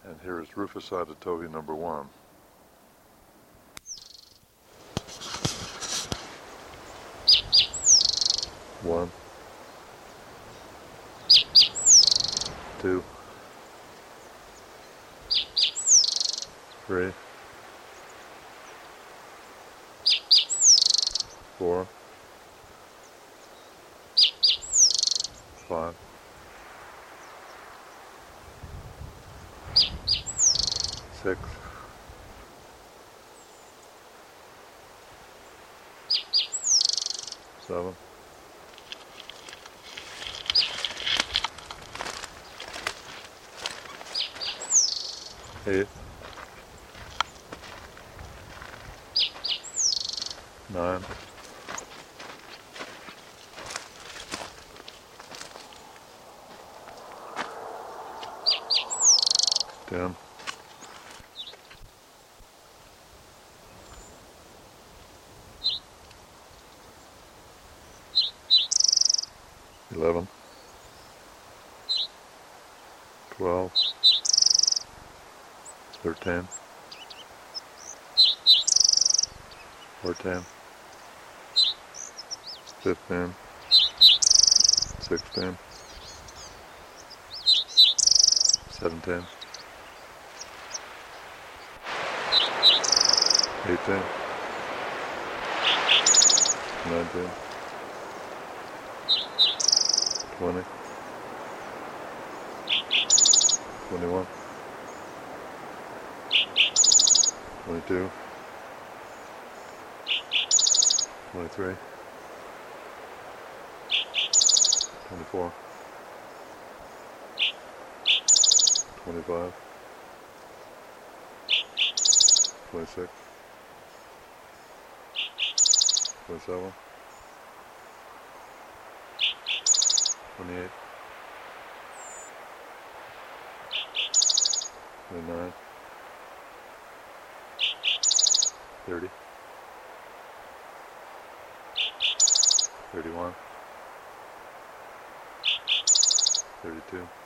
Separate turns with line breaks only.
And here is Rufus Aditovi number 1. 1, 2, 3, 4, 5, 6, 7, 8, 9, 10, 11, 12, 13, 14, 15, 16, 17, 18, 19, 20, 21, 22, 23, 24, 25, 26, 27, 28, 29, 30, 31, 32,